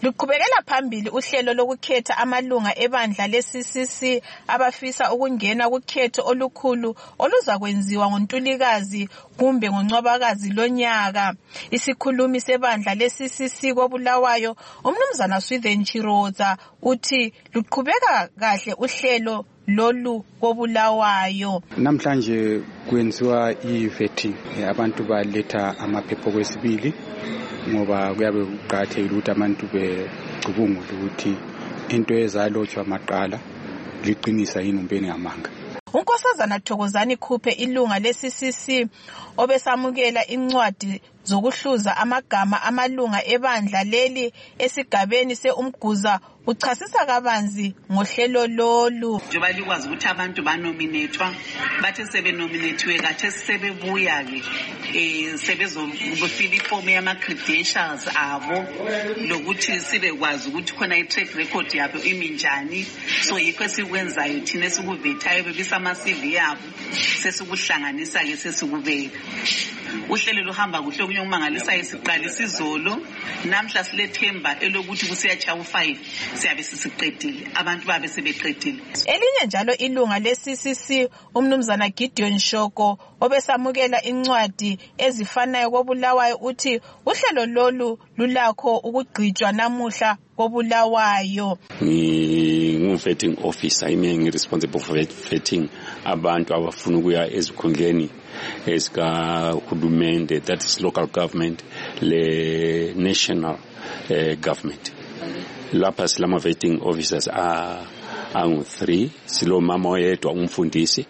Luqhubekela phambili uhlelo lokukhetha amalunga ebandla le-CCC abafisa ukungena kukhetho olukhulu oluzakwenziwa ngoNtulikazi kumbe ngoNcwabakazi lonyaka. Isikhulumi sebandla le-CCC koBulawayo, uMnumzana Swithen Chiroza, uthi luqhubeka kahle uhlelo lolu koBulawayo. Namhlanje kwenziwa i-vetting, abantu baletha amaphepha kwesibili ngoba kuyabe kuqhathekile ukuthi abantu becubungule ukuthi into ezalotshwa amaqala liqinisa yini umpeni ngamanga. uNkosazana Thokozani Khuphe, ilunga le-CCC obesamukela incwadi zokuhluza amagama amalunga ebandla leli esigabeni se-Umguza, uchasisa kabanzi ngohlelo lolu. Njengoba likwazi ukuthi abantu banominatwa, bathe sebenominathiwe kathi sebebuya ke sebezofila ifomu yama-credentials abo lokuthi sibekwazi ukuthi khona i-track record yabo iminjani. So yikho esikwenzayo thina esikuvethayo bebisa ama-CV yabo sesikuhlanganisa-ke sesikubeka. Uhlelo luhamba kuhle kunye umangalisa isiqalisa izolo, namhla silethemba elokuthi kusiyachaya u5 siyabe sisiqedile, abantu babe sebeqedile. Elinye njalo ilunga le-CCC uMnumzana Gideon Shoko obesamukela incwadi ezifanayo koBulawayo uthi uhlelo lolu lulakho ukugqitshwa namuhla koBulawayo. Ngu-vetting officer, responsible for vetting abantu abafuna ukuya ezikhundleni ezikahulumende, that is local government, le national government. Lapha silama vetting officers angu-3, silo mama oyedwa umfundisi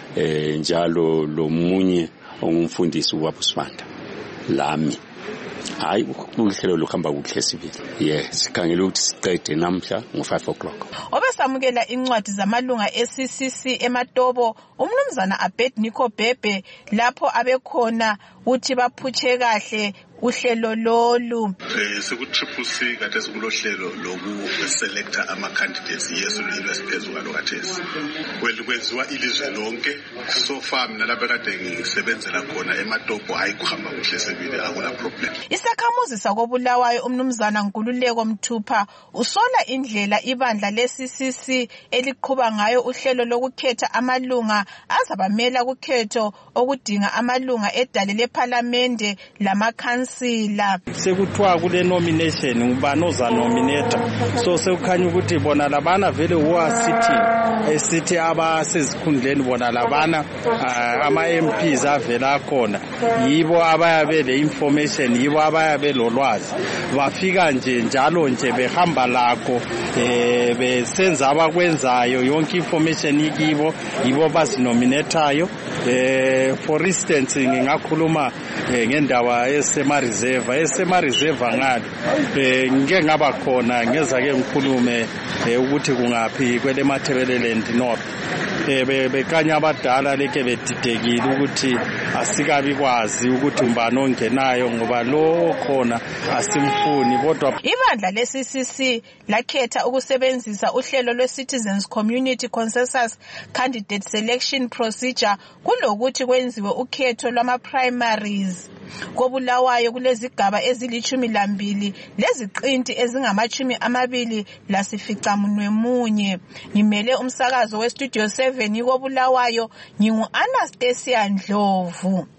njalo lo munye ongumfundisi wabuSibanda lami. Hayi uhlelo luhamba kuhle sibili. Yes, sikhangela ukuthi siqede namhla ngo5 o'clock. Obesamukela incwadi zamalunga e-CCC eMatobo uMnumzana Abednego Bhebhe lapho abekhona uthi baphutshe kahle uhlelo lolu. Seku-Triple C kade sikulohlelo loku-selecta ama-candidates yeso lesiphezulu kalokathesi. Kwenziwa ilizwe lonke. So far mina lapha kade ngisebenzela khona eMatobo hayi kuhamba kuhle sebili, akula problem. Isakhamuzi sakoBulawayo uMnumzana Nkululeko Mthupha usola indlela ibandla le-CCC eliqhuba ngayo uhlelo lokukhetha amalunga azabamela kukhetho okudinga amalunga edale lePhalamende lamakhansila. Sekuthiwa kule nomination ngubani oza-nominate, so sekukhanya ukuthi bona labana vele sithi abasezikhundleni bona labana ama-MPs avela khona yibo abayabe le information, yibo abayabe lolwazi, bafika nje njalo nje behamba lakho besenza abakwenzayo, yonke information ikibo, yibo bazinominatayo. For instance ngingakhuluma ngendaba esema-reserve ngalo, ngike ngaba khona ngeza ke ngikhulume ukuthi kungaphi kwele Matabeleland North. Bekanya abadala leke bedidekile ukuthi asikabi kwazi ukuthi umbani ongenayo ngoba lo khona asimfuni. Kodwa ibandla le-CCC lakhetha ukusebenzisa uhlelo lwe-Citizens Community Consensus Candidate Selection Procedure kulokuthi kwenziwe ukhetho lwama-primaries. KoBulawayo kulezigaba ezili12 leziqinti ezingama-21. Ngimele umsakazo weStudio 7 koBulawayo, ngingu-Anastasia Ndlovu.